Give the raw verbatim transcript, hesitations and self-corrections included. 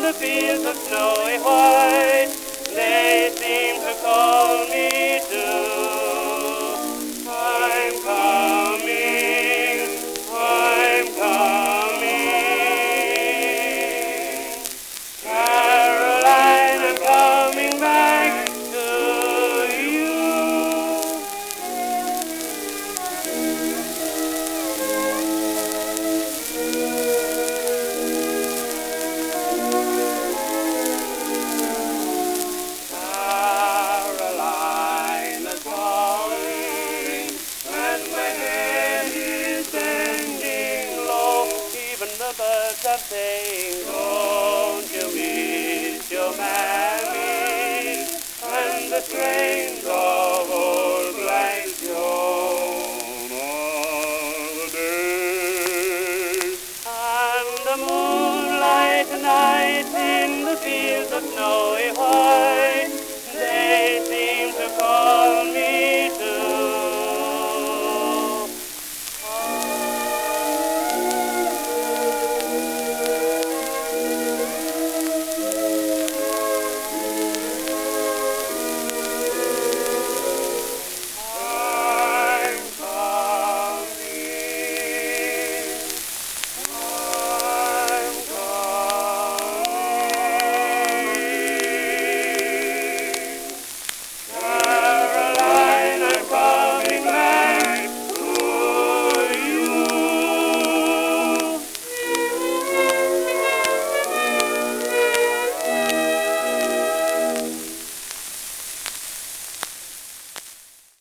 the fields of snowy white, they seem to call me too. I'm coming, I'm coming. Caroline, I'm coming back to you. Caroline is calling, and my head is bending low. Even the birds are saying, don't you miss your mammy? And the strains of old Black Joan are the days. And the moonlight night in the fields of